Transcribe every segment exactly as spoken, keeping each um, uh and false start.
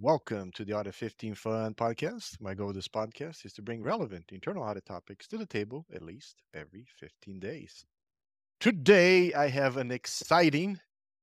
Welcome to the Audit fifteen Fun podcast. My goal with this podcast is to bring relevant internal audit topics to the table at least every fifteen days. Today, I have an exciting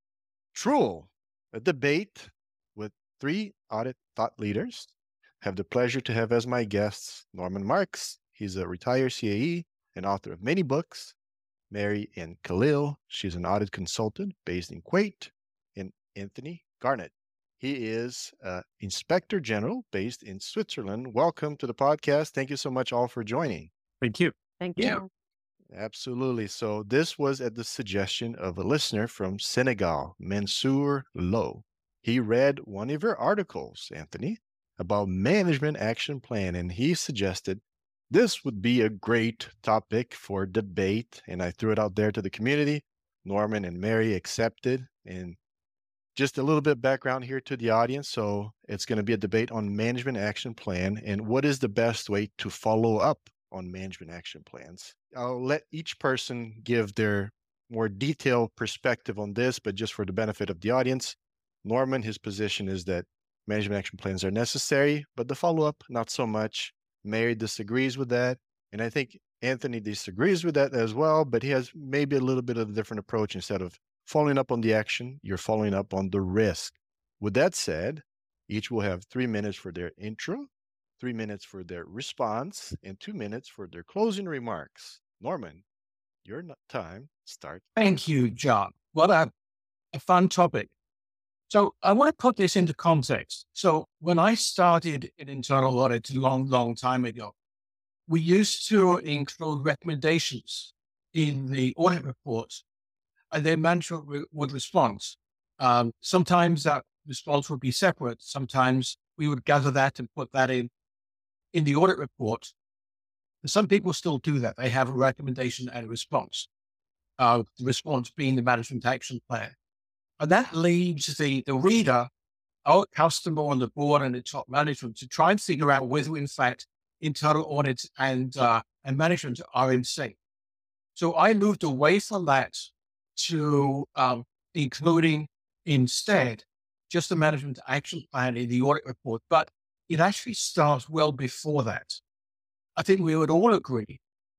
Truel, a debate with three audit thought leaders. I have the pleasure to have as my guests Norman Marks. He's a retired C A E and author of many books. Mary N. Khalil. She's an audit consultant based in Kuwait. And Anthony Garnett. He is uh, Inspector General based in Switzerland. Welcome to the podcast. Thank you so much all for joining. Thank you. Thank Yeah. you. Absolutely. So this was at the suggestion of a listener from Senegal, Mansour Lo. He read one of your articles, Anthony, about management action plan, and he suggested this would be a great topic for debate. And I threw it out there to the community. Norman and Mary accepted. And just a little bit background here to the audience. So it's going to be a debate on management action plan and what is the best way to follow up on management action plans. I'll let each person give their more detailed perspective on this, but just for the benefit of the audience, Norman, his position is that management action plans are necessary, but the follow-up, not so much. Mary disagrees with that. And I think Anthony disagrees with that as well, but he has maybe a little bit of a different approach. Instead of following up on the action, you're following up on the risk. With that said, each will have three minutes for their intro, three minutes for their response, and two minutes for their closing remarks. Norman, your time starts. Thank you, John. What a, a fun topic. So I want to put this into context. So when I started in internal audit a long, long time ago, we used to include recommendations in the audit reports, and then management re- would respond. Um, sometimes that response would be separate. Sometimes we would gather that and put that in in the audit report. Some people still do that. They have a recommendation and a response. Uh, the response being the management action plan. And that leaves the, the reader, our customer on the board and the top management to try and figure out whether, in fact, internal audit and, uh, and management are in sync. So I moved away from that to um, including instead just the management action plan in the audit report. But it actually starts well before that. I think we would all agree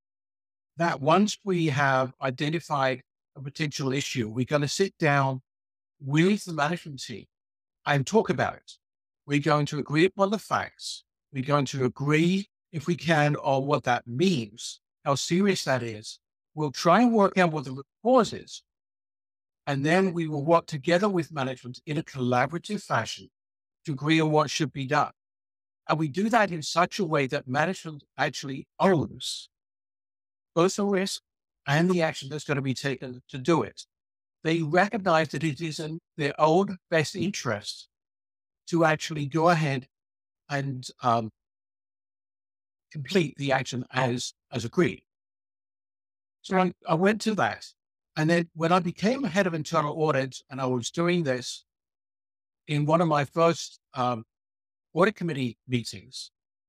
that once we have identified a potential issue, we're going to sit down with the management team and talk about it. We're going to agree upon the facts. We're going to agree, if we can, on what that means, how serious that is. We'll try and work out what the root cause is. And then we will work together with management in a collaborative fashion to agree on what should be done. And we do that in such a way that management actually owns both the risk and the action that's going to be taken to do it. They recognize that it is in their own best interest to actually go ahead and um, complete the action as, as agreed. So I, I went to that. And then when I became head of internal audit and I was doing this in one of my first um, audit committee meetings,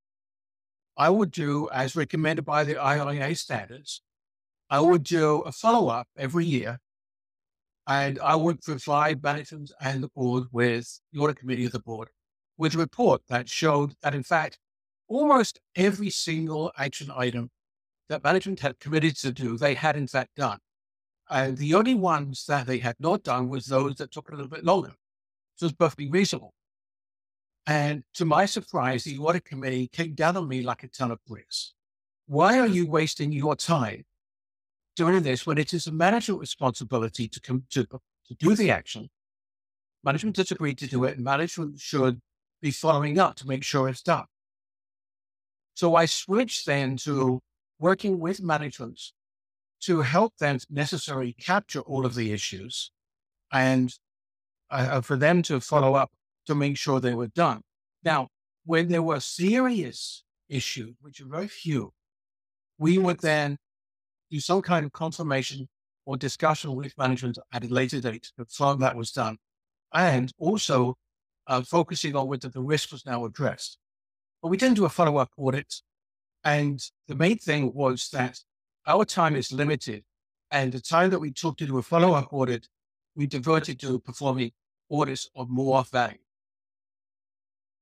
I would do, as recommended by the I I A standards, I would do a follow-up every year, and I would provide management and the board with, the audit committee of the board, with a report that showed that, in fact, almost every single action item that management had committed to do, they had in fact done. And the only ones that they had not done was those that took a little bit longer. So it's perfectly reasonable. And to my surprise, the audit committee came down on me like a ton of bricks. Why are you wasting your time doing this when it is a management responsibility to come to, to do the action? Management has agreed to do it, and management should be following up to make sure it's done. So I switched then to working with management to help them necessarily capture all of the issues and uh, for them to follow up to make sure they were done. Now, when there were serious issues, which are very few, we would then do some kind of confirmation or discussion with management at a later date to confirm that was done, and also uh, focusing on whether the risk was now addressed. But we didn't do a follow-up audit. And the main thing was that our time is limited, and the time that we took to do a follow-up audit, we diverted to performing audits of more value.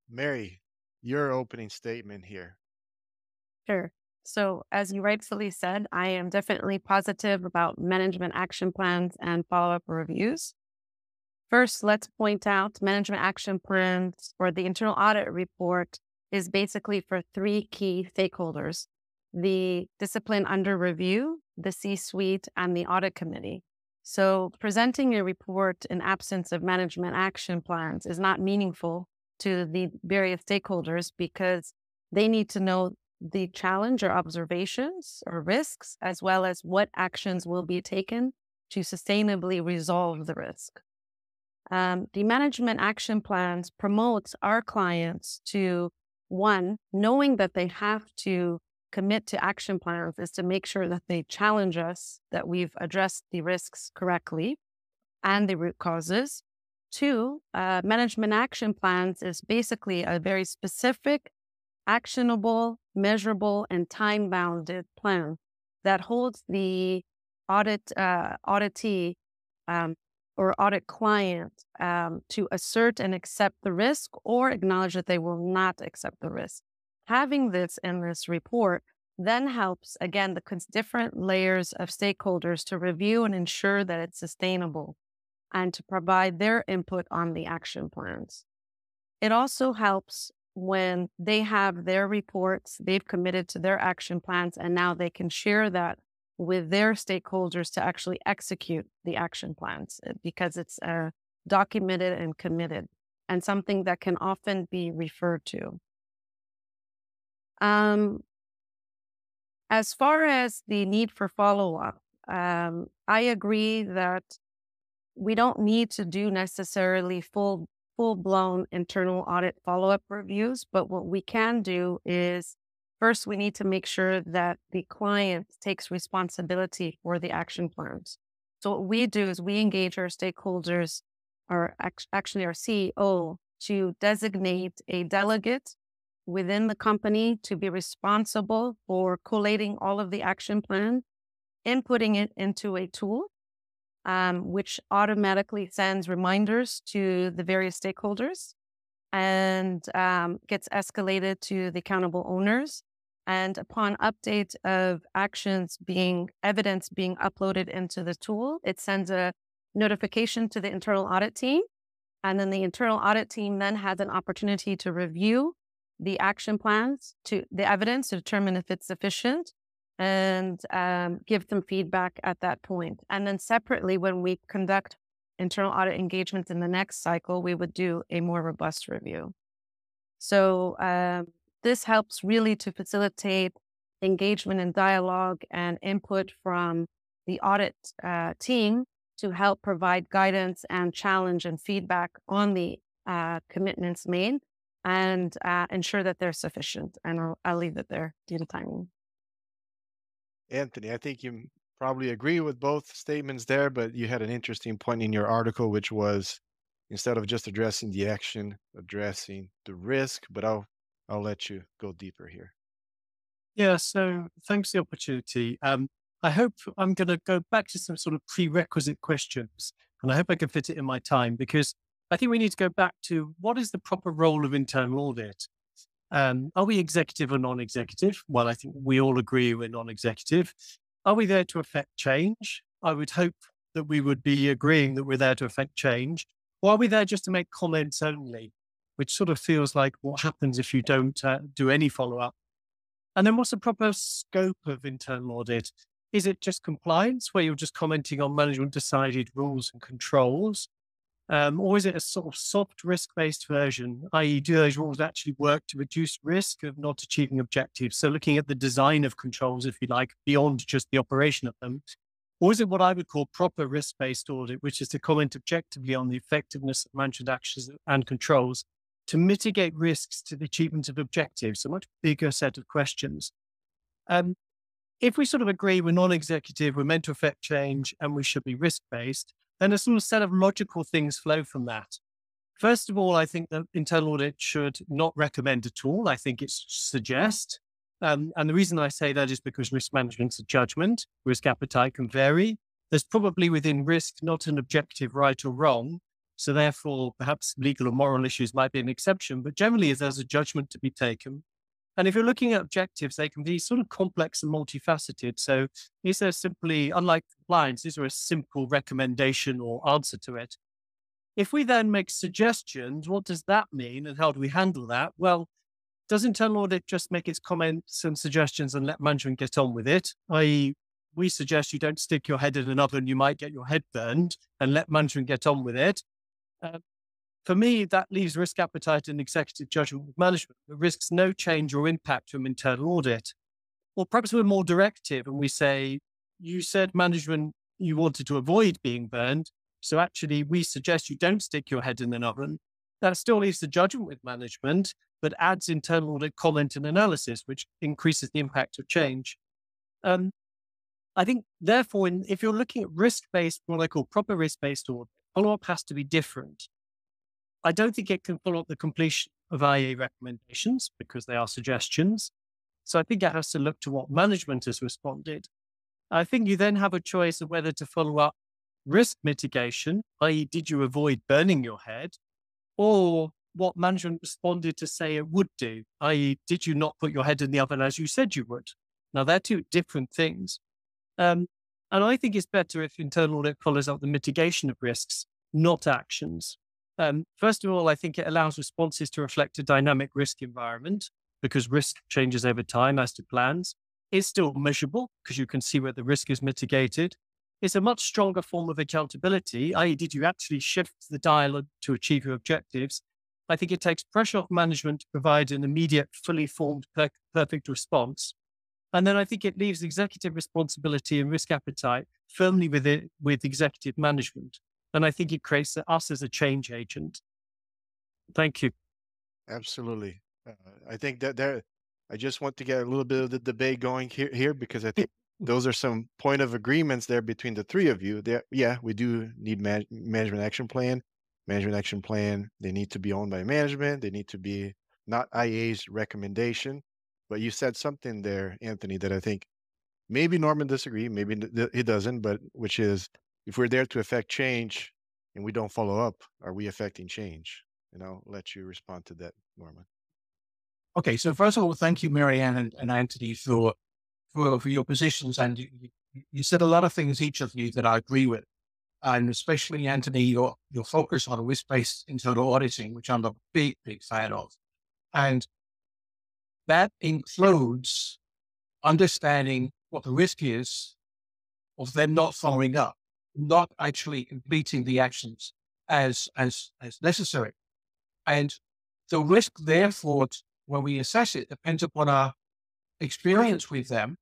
Mary, your opening statement here. Sure. So, as you rightfully said, I am definitely positive about management action plans and follow up reviews. First, let's point out management action plans or the internal audit report is basically for three key stakeholders: the discipline under review, the C suite, and the audit committee. So, presenting a report in absence of management action plans is not meaningful to the various stakeholders because they need to know the challenge or observations or risks, as well as what actions will be taken to sustainably resolve the risk. Um, the management action plans promotes our clients to, one, knowing that they have to commit to action plans is to make sure that they challenge us, that we've addressed the risks correctly and the root causes. Two, uh, management action plans is basically a very specific, actionable, measurable, and time-bounded plan that holds the audit uh, auditee um, or audit client um, to assert and accept the risk or acknowledge that they will not accept the risk. Having this in this report then helps, again, the cons- different layers of stakeholders to review and ensure that it's sustainable and to provide their input on the action plans. It also helps when they have their reports, they've committed to their action plans, and now they can share that with their stakeholders to actually execute the action plans uh, because it's uh, documented and committed and something that can often be referred to. Um, as far as the need for follow-up, um, I agree that we don't need to do necessarily full full-blown internal audit follow-up reviews, but what we can do is first we need to make sure that the client takes responsibility for the action plans. So what we do is we engage our stakeholders, or act- actually our C E O, to designate a delegate within the company to be responsible for collating all of the action plan, inputting it into a tool Um, which automatically sends reminders to the various stakeholders and um, gets escalated to the accountable owners. And upon update of actions being evidence being uploaded into the tool, it sends a notification to the internal audit team. And then the internal audit team then has an opportunity to review the action plans, to the evidence to determine if it's sufficient and um, give them feedback at that point. And then separately, when we conduct internal audit engagements in the next cycle, we would do a more robust review. So um, this helps really to facilitate engagement and dialogue and input from the audit uh, team to help provide guidance and challenge and feedback on the uh, commitments made and uh, ensure that they're sufficient. And I'll, I'll leave it there due to timing. Anthony, I think you probably agree with both statements there, but you had an interesting point in your article, which was instead of just addressing the action, addressing the risk. But I'll I'll let you go deeper here. Yeah, so thanks for the opportunity. Um, I hope I'm going to go back to some sort of prerequisite questions, and I hope I can fit it in my time because I think we need to go back to what is the proper role of internal audit? Um, are we executive or non-executive? Well, I think we all agree we're non-executive. Are we there to affect change? I would hope that we would be agreeing that we're there to affect change. Or are we there just to make comments only, which sort of feels like what happens if you don't uh, do any follow-up? And then what's the proper scope of internal audit? Is it just compliance, where you're just commenting on management decided rules and controls? Um, or is it a sort of soft risk-based version, that is do those rules actually work to reduce risk of not achieving objectives? So looking at the design of controls, if you like, beyond just the operation of them. Or is it what I would call proper risk-based audit, which is to comment objectively on the effectiveness of management actions and controls to mitigate risks to the achievement of objectives? A much bigger set of questions. Um, if we sort of agree we're non-executive, we're meant to affect change, and we should be risk-based, then a sort of set of logical things flow from that. First of all, I think that internal audit should not recommend at all. I think it's suggest. Um, and the reason I say that is because risk management's a judgment. Risk appetite can vary. There's probably within risk not an objective right or wrong. So therefore, perhaps legal or moral issues might be an exception, but generally there's a judgment to be taken. And if you're looking at objectives, they can be sort of complex and multifaceted. So these are simply, unlike compliance, these are a simple recommendation or answer to it. If we then make suggestions, what does that mean and how do we handle that? Well, does internal audit just make its comments and suggestions and let management get on with it? that is, we suggest you don't stick your head in an oven, you might get your head burned, and let management get on with it. Uh, for me, that leaves risk appetite and executive judgment with management. It risks no change or impact from internal audit. Or perhaps we're more directive and we say, you said management, you wanted to avoid being burned. So actually, we suggest you don't stick your head in an oven. That still leaves the judgment with management, but adds internal audit comment and analysis, which increases the impact of change. Um, I think, therefore, in, if you're looking at risk-based, what I call proper risk-based audit, follow-up has to be different. I don't think it can follow up the completion of I A recommendations because they are suggestions. So I think it has to look to what management has responded. I think you then have a choice of whether to follow up risk mitigation, that is, did you avoid burning your head, or what management responded to say it would do, that is, did you not put your head in the oven as you said you would? Now, they're two different things. Um, and I think it's better if internal audit follows up the mitigation of risks, not actions. Um, first of all, I think it allows responses to reflect a dynamic risk environment because risk changes over time as to plans. It's still measurable because you can see where the risk is mitigated. It's a much stronger form of accountability, that is, did you actually shift the dial to achieve your objectives? I think it takes pressure off management to provide an immediate, fully formed, per- perfect response. And then I think it leaves executive responsibility and risk appetite firmly with it, with executive management. And I think it creates us as a change agent. Thank you. Absolutely. Uh, I think that there, I just want to get a little bit of the debate going here, here because I think those are some point of agreements there between the three of you. There, yeah, we do need man- management action plan. Management action plan, they need to be owned by management. They need to be not I A's recommendation. But you said something there, Anthony, that I think maybe Norman disagree, maybe th- he doesn't, but which is if we're there to affect change and we don't follow up, are we affecting change? And I'll let you respond to that, Norman. Okay, so first of all, thank you, Marianne and, and Anthony, for, for for your positions. And you, you said a lot of things, each of you, that I agree with. And especially, Anthony, your, your focus on risk-based internal auditing, which I'm a big, big fan of. And that includes understanding what the risk is of them not following up, not actually completing the actions as, as, as necessary. And the risk, therefore, when we assess it, depends upon our experience with them.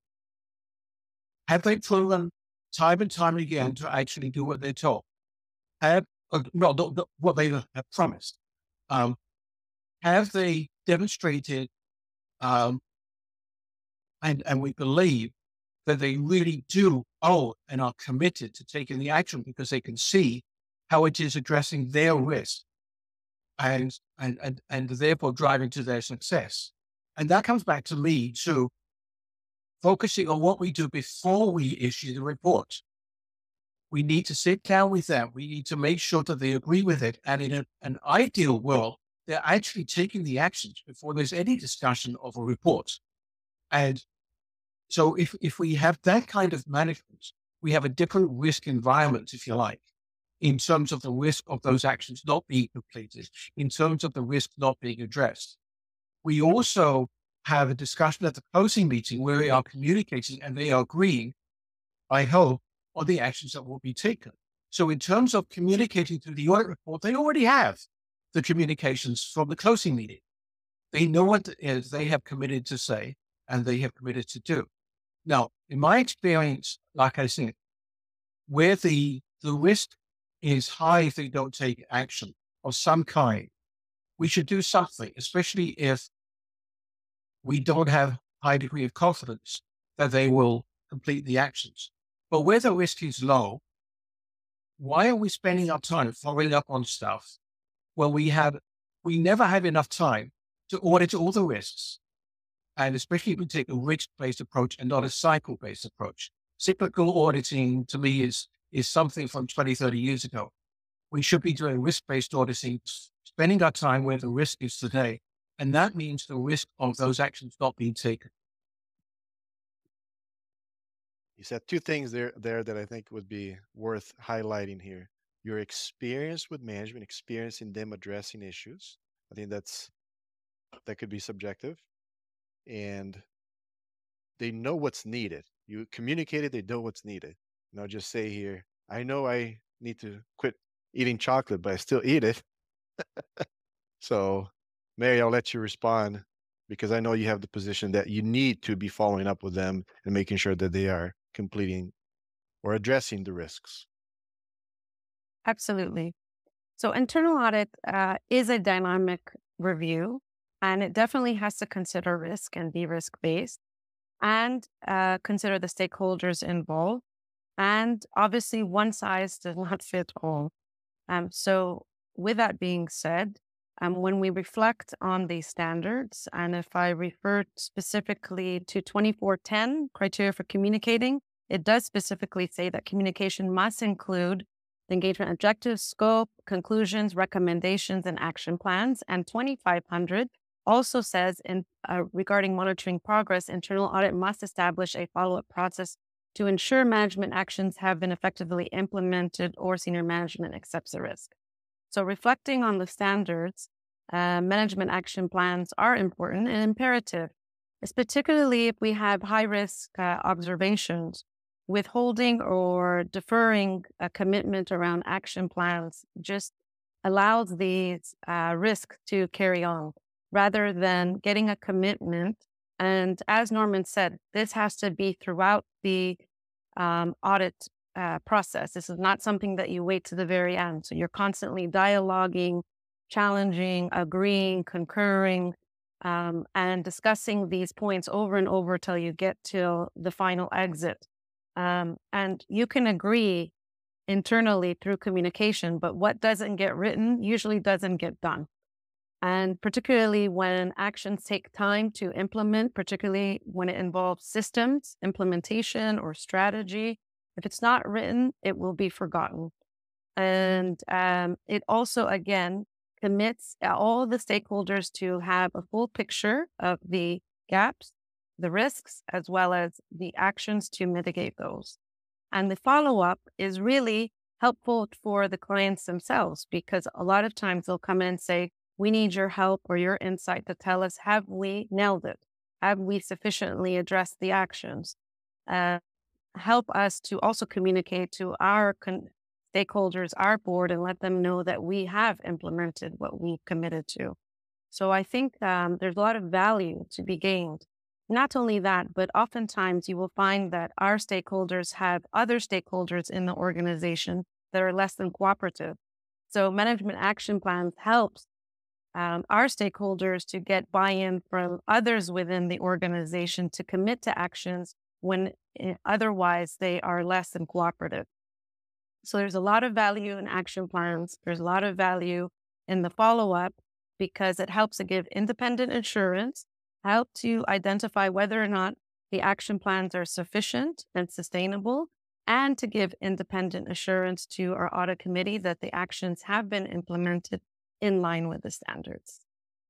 Have they proven time and time again to actually do what they're told? Have, uh, well, the, the, what they have promised? Um, have they demonstrated, um, and, and we believe that they really do owe and are committed to taking the action because they can see how it is addressing their risk and, and, and, and therefore driving to their success. And that comes back to me to focusing on what we do before we issue the report. We need to sit down with them. We need to make sure that they agree with it. And in a, an ideal world, they're actually taking the actions before there's any discussion of a report. And so if, if we have that kind of management, we have a different risk environment, if you like, in terms of the risk of those actions not being completed, in terms of the risk not being addressed. We also have a discussion at the closing meeting where we are communicating and they are agreeing, I hope, on the actions that will be taken. So in terms of communicating through the audit report, they already have the communications from the closing meeting. They know what it is they have committed to say and they have committed to do. Now, in my experience, like I said, where the, the risk is high if they don't take action of some kind, we should do something, especially if we don't have high degree of confidence that they will complete the actions. But where the risk is low, why are we spending our time following up on stuff when we have, we never have enough time to audit all the risks? And especially if we take a risk-based approach and not a cycle-based approach. Cyclical auditing to me is, is something from twenty, thirty years ago. we should be doing risk-based auditing, spending our time where the risk is today. And that means the risk of those actions not being taken. You said two things there, there that I think would be worth highlighting here. Your experience with management, experience in them addressing issues. I think that's that could be subjective. And they know what's needed. You communicate it, they know what's needed. And I'll just say here, I know I need to quit eating chocolate, but I still eat it. So, Mary, I'll let you respond because I know you have the position that you need to be following up with them and making sure that they are completing or addressing the risks. Absolutely. So internal audit uh, is a dynamic review, and it definitely has to consider risk and be risk-based and uh, consider the stakeholders involved. And obviously, one size does not fit all. Um, so with that being said, um, when we reflect on these standards, and if I refer specifically to twenty-four ten criteria for communicating, it does specifically say that communication must include the engagement objectives, scope, conclusions, recommendations, and action plans. And twenty-five hundred also says in uh, regarding monitoring progress, internal audit must establish a follow-up process to ensure management actions have been effectively implemented or senior management accepts the risk. So reflecting on the standards, uh, management action plans are important and imperative, it's particularly if we have high-risk uh, observations. Withholding or deferring a commitment around action plans just allows these uh, risks to carry on rather than getting a commitment. And as Norman said, this has to be throughout the um, audit uh, process. This is not something that you wait to the very end. So you're constantly dialoguing, challenging, agreeing, concurring, um, and discussing these points over and over till you get to the final exit. Um, and you can agree internally through communication, but what doesn't get written usually doesn't get done. And particularly when actions take time to implement, particularly when it involves systems, implementation, or strategy, if it's not written, it will be forgotten. And um, it also, again, commits all the stakeholders to have a full picture of the gaps, the risks, as well as the actions to mitigate those. And the follow-up is really helpful for the clients themselves because a lot of times they'll come in and say, we need your help or your insight to tell us, have we nailed it? Have we sufficiently addressed the actions? Uh, help us to also communicate to our con- stakeholders, our board, and let them know that we have implemented what we've committed to. So I think um, there's a lot of value to be gained. Not only that, but oftentimes you will find that our stakeholders have other stakeholders in the organization that are less than cooperative. So management action plans helps um, our stakeholders to get buy-in from others within the organization to commit to actions when eh, otherwise they are less than cooperative. So there's a lot of value in action plans. There's a lot of value in the follow-up because it helps to give independent assurance, help to identify whether or not the action plans are sufficient and sustainable, and to give independent assurance to our audit committee that the actions have been implemented in line with the standards.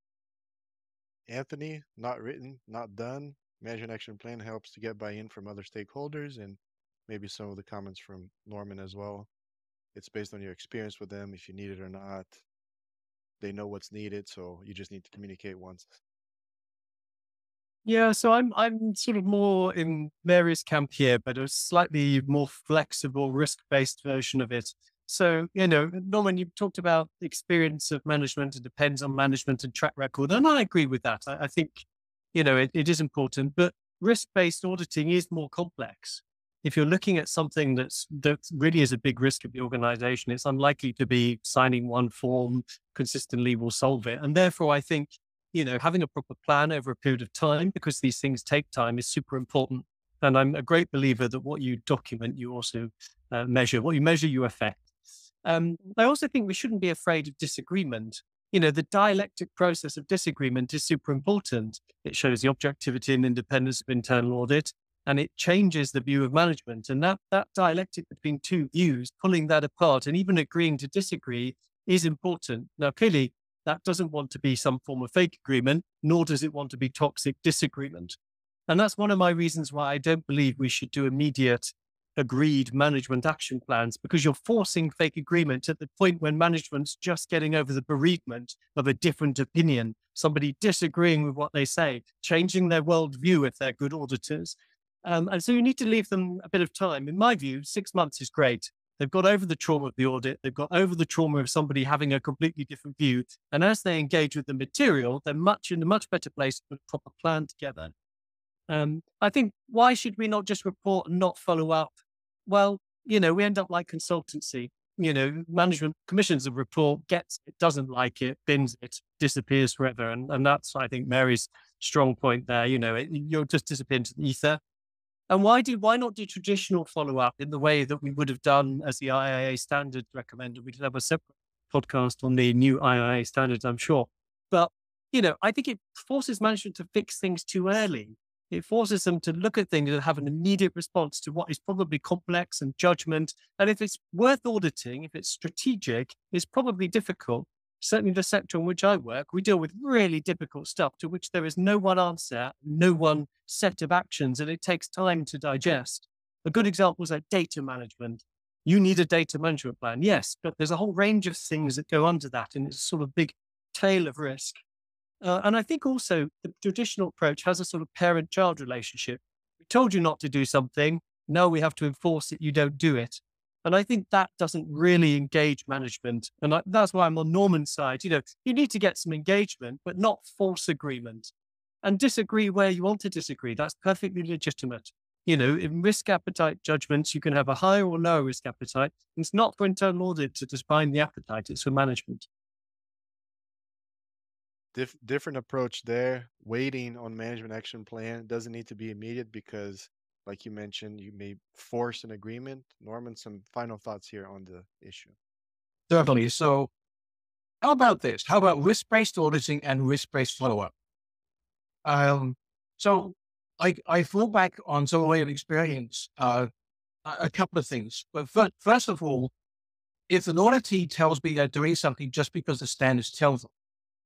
Anthony, not written, not done. Management action plan helps to get buy-in from other stakeholders and maybe some of the comments from Norman as well. It's based on your experience with them, if you need it or not. They know what's needed, so you just need to communicate once. Yeah, so I'm I'm sort of more in Mary's camp here, but a slightly more flexible, risk-based version of it. So, you know, Norman, you talked about the experience of management. It depends on management and track record. And I agree with that. I, I think, you know, it, it is important, but risk-based auditing is more complex. If you're looking at something that's that really is a big risk of the organization, it's unlikely to be signing one form consistently will solve it. And therefore, I think, you know, having a proper plan over a period of time, because these things take time, is super important. And I'm a great believer that what you document, you also uh, measure. What you measure, you affect. Um, I also think we shouldn't be afraid of disagreement. You know, the dialectic process of disagreement is super important. It shows the objectivity and independence of internal audit. and it changes the view of management. And that, that dialectic between two views, pulling that apart and even agreeing to disagree is important. Now, clearly, that doesn't want to be some form of fake agreement, nor does it want to be toxic disagreement. And that's one of my reasons why I don't believe we should do immediate agreed management action plans, because you're forcing fake agreement at the point when management's just getting over the bereavement of a different opinion, somebody disagreeing with what they say, changing their worldview if they're good auditors. Um, and so you need to leave them a bit of time. In my view, six months is great. They've got over the trauma of the audit. They've got over the trauma of somebody having a completely different view. And as they engage with the material, they're much in a much better place to put a proper plan together. Um, I think, why should we not just report and not follow up? Well, you know, we end up like consultancy. You know, management commissions a report, gets it, doesn't like it, bins it, disappears forever. And, and that's, I think, Mary's strong point there. You know, it, you'll just disappear into the ether. And why do why not do traditional follow-up in the way that we would have done as the I I A standard recommended? We could have a separate podcast on the new I I A standards, I'm sure. But, you know, I think it forces management to fix things too early. It forces them to look at things and have an immediate response to what is probably complex and judgment. And if it's worth auditing, if it's strategic, it's probably difficult. Certainly the sector in which I work, we deal with really difficult stuff to which there is no one answer, no one set of actions, and it takes time to digest. A good example is like data management. You need a data management plan, yes, but there's a whole range of things that go under that, and it's a sort of big tail of risk. Uh, and I think also the traditional approach has a sort of parent-child relationship. We told you not to do something, now we have to enforce it, you don't do it. And I think that doesn't really engage management. And I, that's why I'm on Norman's side. You know, you need to get some engagement, but not false agreement. And disagree where you want to disagree. That's perfectly legitimate. You know, in risk appetite judgments, you can have a higher or lower risk appetite. It's not for internal audit to define the appetite, it's for management. Dif- different approach there. Waiting on management action plan doesn't need to be immediate because, like you mentioned, you may force an agreement. Norman, some final thoughts here on the issue. Certainly. So how about this? How about risk-based auditing and risk-based follow-up? Um, so I, I fall back on some way of experience, uh, a a couple of things. But first, first of all, if an auditee tells me they're doing something just because the standards tell them,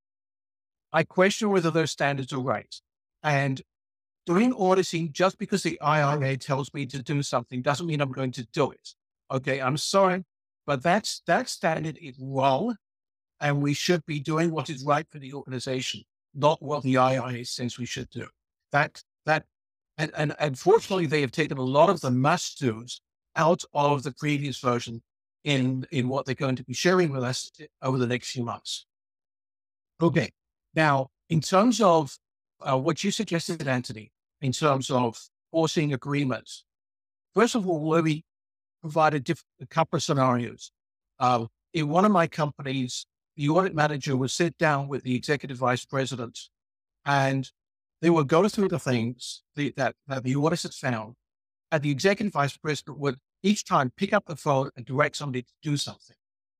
I question whether those standards are right. And doing auditing just because the I I A tells me to do something doesn't mean I'm going to do it. Okay, I'm sorry, but that's that standard is wrong, and we should be doing what is right for the organization, not what the I I A says we should do. That that and, and unfortunately, they have taken a lot of the must-dos out of the previous version in in what they're going to be sharing with us over the next few months. Okay, now in terms of Uh, what you suggested, Anthony, in terms of forcing agreements. First of all, let me provide a, diff- a couple of scenarios. Uh, in one of my companies, the audit manager would sit down with the executive vice president, and they would go through the things the, that, that the auditors had found, and the executive vice president would each time pick up the phone and direct somebody to do something.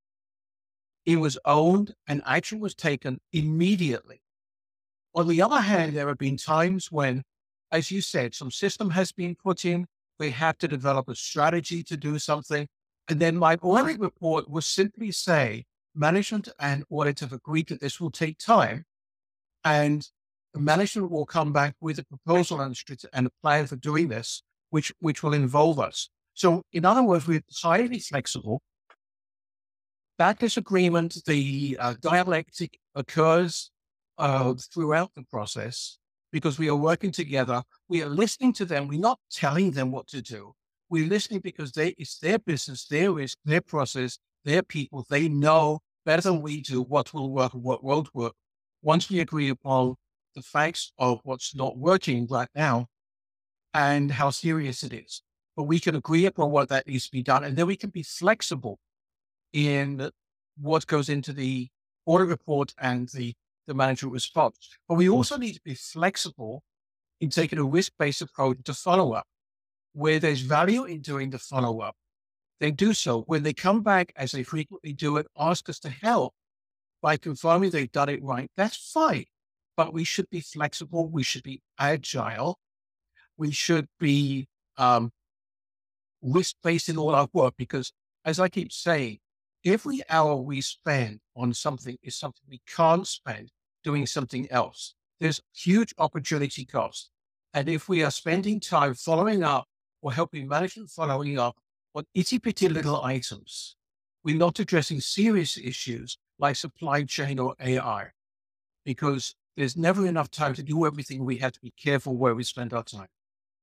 It was owned, and action was taken immediately. On the other hand, there have been times when, as you said, some system has been put in, we have to develop a strategy to do something. And then my audit report will simply say, management and audit have agreed that this will take time. And the management will come back with a proposal and, and a plan for doing this, which, which will involve us. So in other words, we're highly flexible. That disagreement, the uh, dialectic occurs Uh, throughout the process, because we are working together. We are listening to them. We're not telling them what to do. We're listening because they, it's their business, their risk, their process, their people. They know better than we do what will work and what won't work. Once we agree upon the facts of what's not working right now and how serious it is, but we can agree upon what that needs to be done. And then we can be flexible in what goes into the audit report and the the management response. But we also need to be flexible in taking a risk-based approach to follow-up. Where there's value in doing the follow-up, they do so. When they come back, as they frequently do it, ask us to help by confirming they've done it right, that's fine. But we should be flexible. We should be agile. we should be um, risk-based in all our work because, as I keep saying, every hour we spend on something is something we can't spend doing something else. There's huge opportunity cost. And if we are spending time following up or helping management following up on itty-bitty little items, we're not addressing serious issues like supply chain or A I, because there's never enough time to do everything. We have to be careful where we spend our time.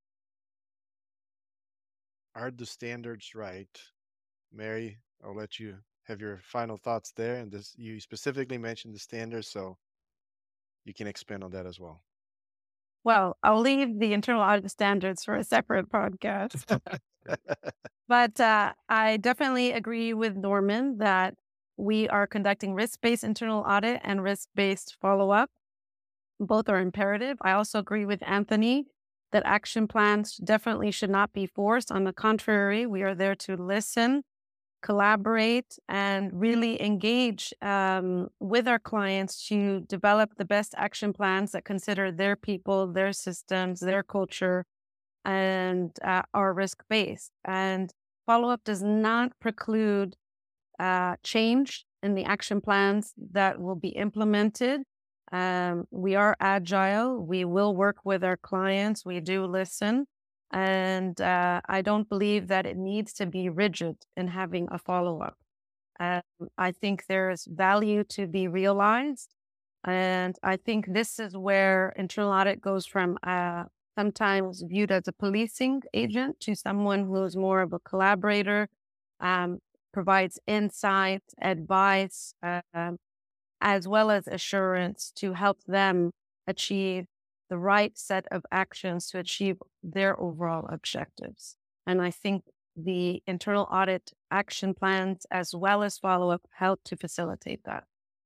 Are the standards right? Mary, I'll let you have your final thoughts there. And this, you specifically mentioned the standards, so you can expand on that as well. Well, I'll leave the internal audit standards for a separate podcast. But uh, I definitely agree with Norman that we are conducting risk-based internal audit and risk-based follow-up. Both are imperative. I also agree with Anthony that action plans definitely should not be forced. On the contrary, we are there to listen, collaborate, and really engage um, with our clients to develop the best action plans that consider their people, their systems, their culture, and uh, are risk-based. And follow-up does not preclude uh, change in the action plans that will be implemented. Um, we are agile. We will work with our clients. We do listen. And uh, I don't believe that it needs to be rigid in having a follow-up. Um, I think there's value to be realized. And I think this is where internal audit goes from uh, sometimes viewed as a policing agent to someone who is more of a collaborator, um, provides insight, advice, uh, um, as well as assurance to help them achieve the right set of actions to achieve their overall objectives. And I think the internal audit action plans as well as follow-up help to facilitate that.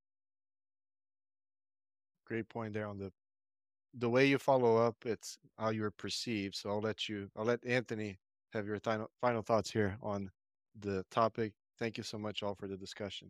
Great point there on the the way you follow up. It's how you're perceived. So I'll let you. I'll let Anthony have your final final thoughts here on the topic. Thank you so much all for the discussion.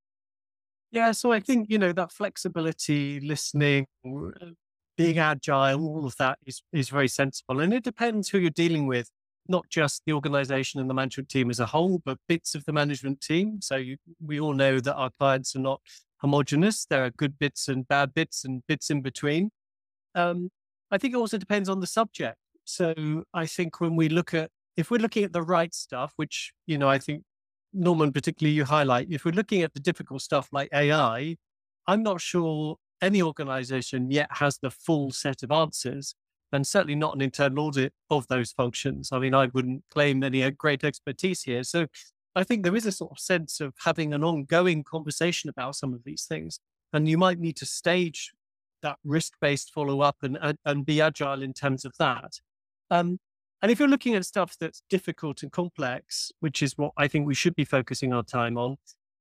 Yeah, so I think, you know, that flexibility, listening, w- uh, being agile, all of that is, is very sensible. And it depends who you're dealing with, not just the organization and the management team as a whole, but bits of the management team. So you, we all know that our clients are not homogenous. There are good bits and bad bits and bits in between. Um, I think it also depends on the subject. So I think when we look at, if we're looking at the right stuff, which, you know, I think Norman, particularly you highlight, if we're looking at the difficult stuff like A I, I'm not sure any organization yet has the full set of answers, and certainly not an internal audit of those functions. I mean, I wouldn't claim any uh, great expertise here. So I think there is a sort of sense of having an ongoing conversation about some of these things. And you might need to stage that risk-based follow-up and, and, and be agile in terms of that. Um, and if you're looking at stuff that's difficult and complex, which is what I think we should be focusing our time on,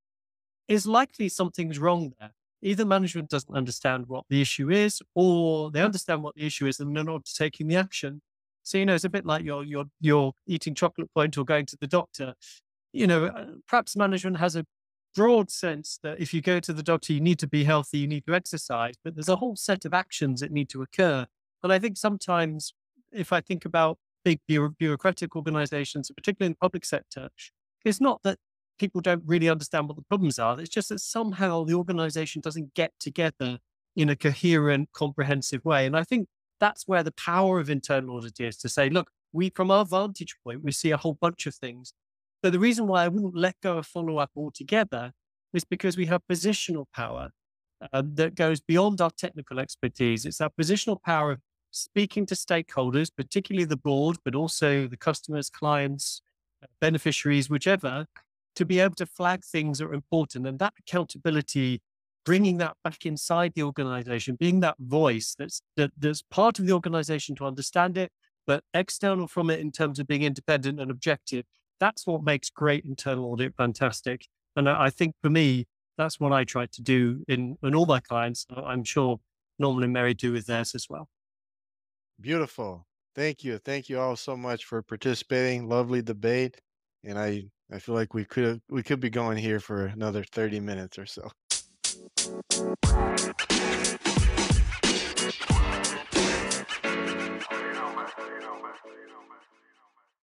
is likely something's wrong there. Either management doesn't understand what the issue is, or they understand what the issue is and they're not taking the action. So, you know, it's a bit like you're, you're, you're eating chocolate point or going to the doctor. You know, uh, perhaps management has a broad sense that if you go to the doctor, you need to be healthy, you need to exercise, but there's a whole set of actions that need to occur. And I think sometimes, if I think about big bureau- bureaucratic organizations, particularly in the public sector, it's not that people don't really understand what the problems are. It's just that somehow the organization doesn't get together in a coherent, comprehensive way. And I think that's where the power of internal audit is, to say, look, we, from our vantage point, we see a whole bunch of things. But the reason why I wouldn't let go of follow-up altogether is because we have positional power uh, that goes beyond our technical expertise. It's our positional power of speaking to stakeholders, particularly the board, but also the customers, clients, beneficiaries, whichever, to be able to flag things that are important. And that accountability, bringing that back inside the organization, being that voice that's, that, that's part of the organization to understand it, but external from it in terms of being independent and objective. That's what makes great internal audit fantastic. And I, I think for me, that's what I try to do in, in all my clients. I'm sure Norman and Mary do with theirs as well. Beautiful. Thank you. Thank you all so much for participating. Lovely debate. And I, I feel like we could we could be going here for another thirty minutes or so.